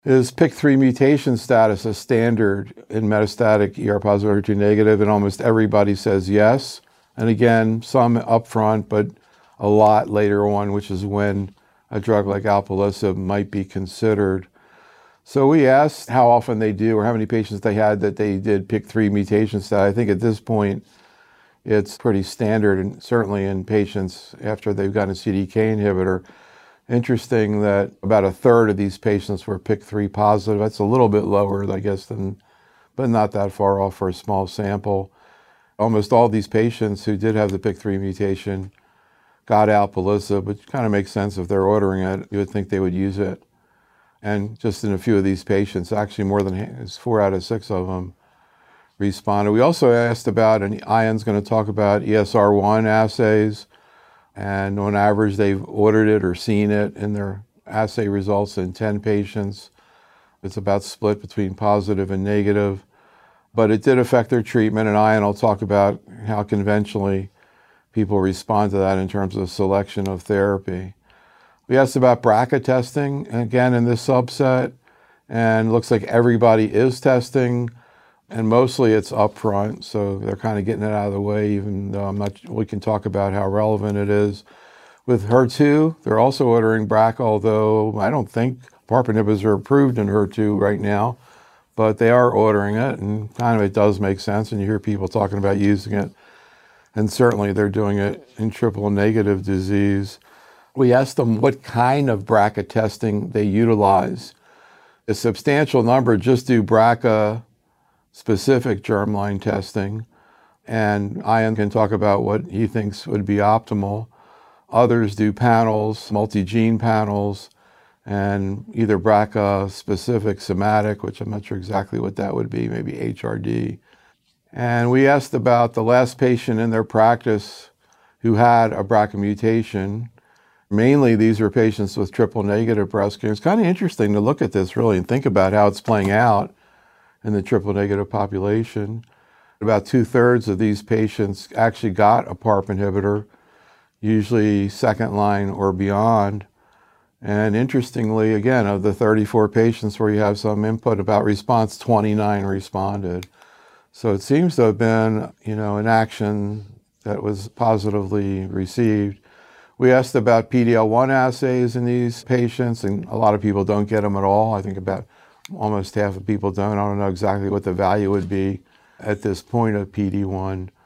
Is PIK3 mutation status a standard in metastatic ER-positive HER2 negative? And almost everybody says yes. And again, some upfront, but a lot later on, which is when a drug like alpelisib might be considered. So we asked how often they do or how many patients they had that they did PIK3 mutation status. I think at this point, it's pretty standard, and certainly in patients after they've gotten a CDK inhibitor. Interesting that about a third of these patients were PIK3 positive. That's a little bit lower, I guess, but not that far off for a small sample. Almost all these patients who did have the PIK3 mutation got alpelisib, which kind of makes sense if they're ordering it. You would think they would use it. And just in a few of these patients, actually more than 4 out of 6 of them responded. We also asked about, and Ian's going to talk about ESR1 assays. And on average, they've ordered it or seen it in their assay results in 10 patients. It's about split between positive and negative. But it did affect their treatment, and Ian will talk about how conventionally people respond to that in terms of selection of therapy. We asked about BRCA testing, again, in this subset, and it looks like everybody is testing, and mostly it's upfront, so they're kind of getting it out of the way, even though we can talk about how relevant it is. With HER2, they're also ordering BRCA, although I don't think PARP inhibitors are approved in HER2 right now, but they are ordering it, and kind of it does make sense, and you hear people talking about using it, and certainly they're doing it in triple-negative disease. We asked them what kind of BRCA testing they utilize. A substantial number just do BRCA specific germline testing, and Ian can talk about what he thinks would be optimal. Others do panels, multi-gene panels, and either BRCA specific somatic, which I'm not sure exactly what that would be, maybe HRD. And we asked about the last patient in their practice who had a BRCA mutation. Mainly these are patients with triple-negative breast cancer. It's kind of interesting to look at this really and think about how it's playing out in the triple-negative population. About 2/3 of these patients actually got a PARP inhibitor, usually second line or beyond. And interestingly, again, of the 34 patients where you have some input about response, 29 responded. So it seems to have been, an action that was positively received. We asked about PD-L1 assays in these patients, and a lot of people don't get them at all. I think about almost half of people don't. I don't know exactly what the value would be at this point of PD-1.